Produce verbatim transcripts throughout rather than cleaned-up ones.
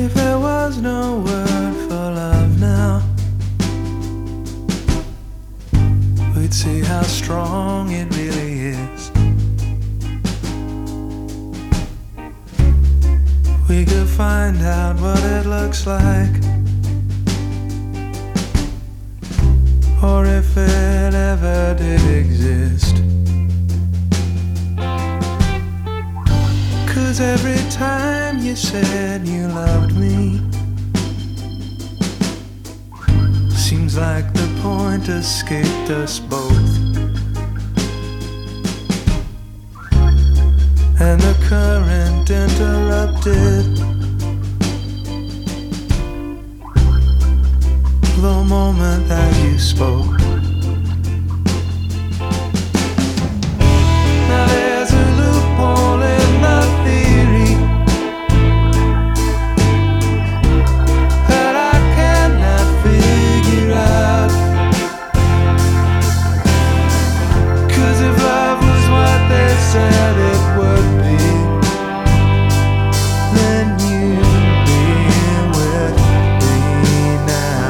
If there was no word for love now, we'd see how strong it really is. We could find out what it looks like, or if it ever did exist. 'Cause every time you said you loved me, seems like the point escaped us both, and the current interrupted the moment that you spoke. Now there's a loophole in the theory that I cannot figure out. 'Cause if love was what they said it would be, then you'd be with me now.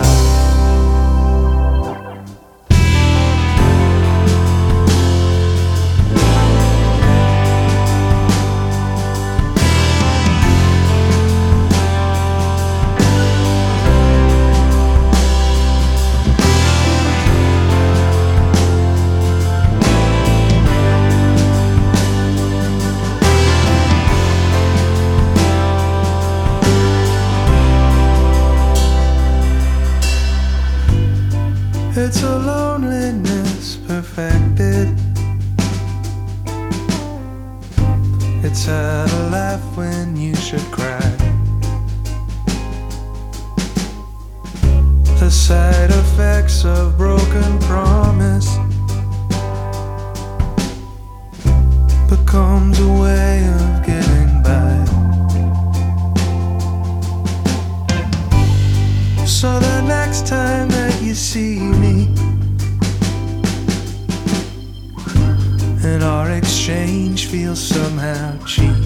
It's a loneliness perfected. It's how to laugh when you should cry. The side effects of broken promise becomes a way of getting by. So the next time that you see me, and our exchange feels somehow cheap,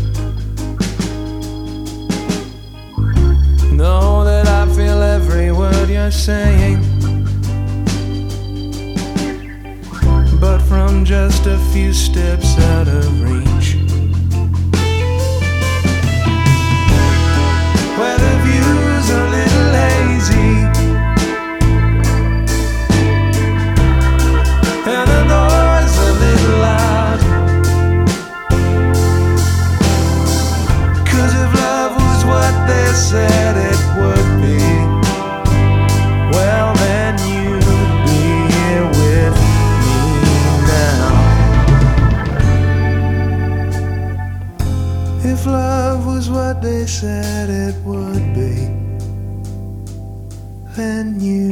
know that I feel every word you're saying, but from just a few steps out of reach, where the view's a little hazy and the noise a little loud. 'Cause if love was what they said it would be, well then you'd be here with me now. If love was what they said it would be, then you